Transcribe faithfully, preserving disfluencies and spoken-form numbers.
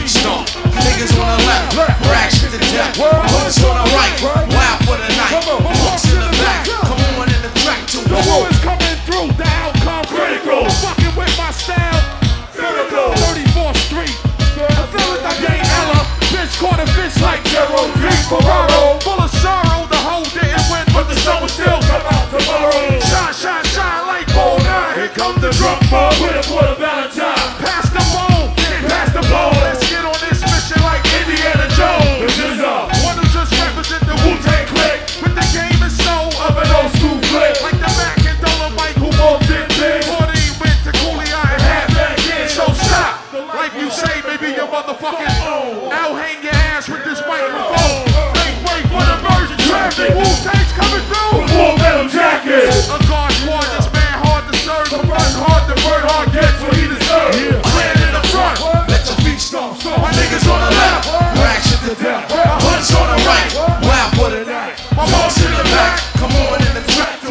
stomp. Niggas on the left, rags to the death. Bullets on the right, wild for the night. Hawks in the back, come on in the track to the war. war is coming through, the outcome critical. Fucking with my style, miracle. thirty-fourth Street, I feel it, I gain Ella. Bitch caught a fish like Gerald G. Ferraro. Full of sorrow, the hoe didn't win, but the sun will still come out tomorrow. Shine, shine, shine like ball nine. Here comes the drunk ball with a quarter Valentine. Pass the ball, pass the ball. Let's get on this mission like Indiana Jones. This is a one who just represent the Wu-Tang clique. With the game and soul of an old school flick. Like the Mac and Dolomite who both did big. forty went to Cooley, I had back in. So stop, like you say, maybe your motherfucking